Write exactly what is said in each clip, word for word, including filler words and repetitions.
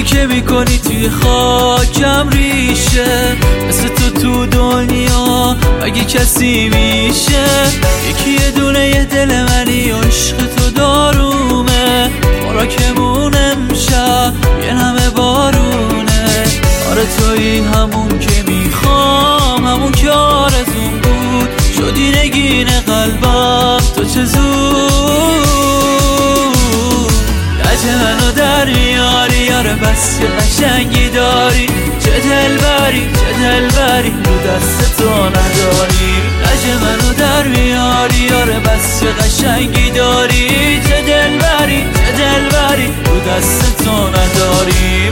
که میکنی توی خاکم ریشه، مثل تو تو دنیا اگه کسی میشه. یکی یه دونه یه دل منی و عشق تو دارومه، خوراکمون امشب یه نمه بارونه. آره تویی همون که میخوام، همون که آرزون بود، شدی نگین قلبم تو چه زود. لجه منو در میاری یاره، بس که قشنگی داری، چه دلبری چه دلبری رو دست تو نداری. لجه منو در میاری یاره، بس که قشنگی داری، چه دلبری چه دلبری رو دست تو نداری.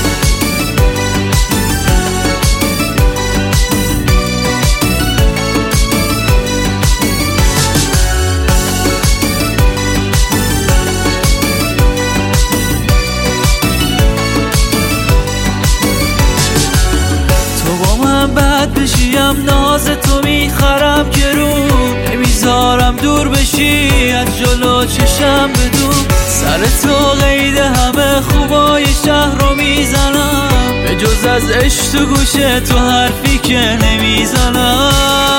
بد بشیم ناز تو میخرم که رو نمیذارم دور بشی از جلو چشم بدون. سر تو قید همه خوبای شهر رو میزنم، به جز از عشق تو گوشه تو حرفی که نمیزنم.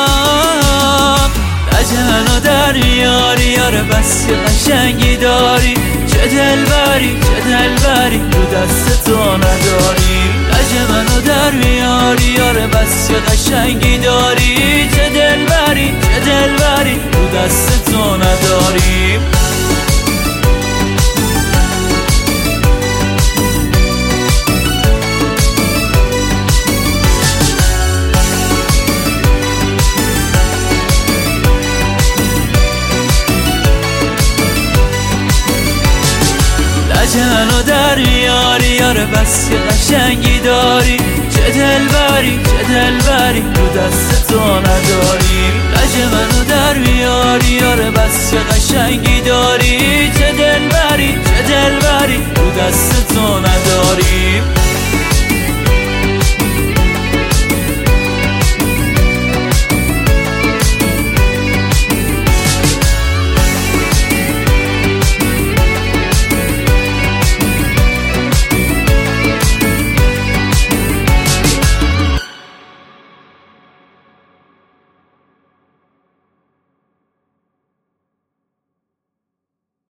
لجه منو در میاری یاره، بس که قشنگی داری، چه دلبری چه دلبری رو دست تو نداری. لجه منو در میاری یاره، بس که قشنگی داری، چه دلبری چه دلبری رو دست تو نداری. لجه منو در میاری یاره، بس که قشنگی داری، چه دلبری چه دلبری رو دست تو نداری. لجه منو در میاری یاره، بس که قشنگی داری، چه دلبری چه دلبری رو دست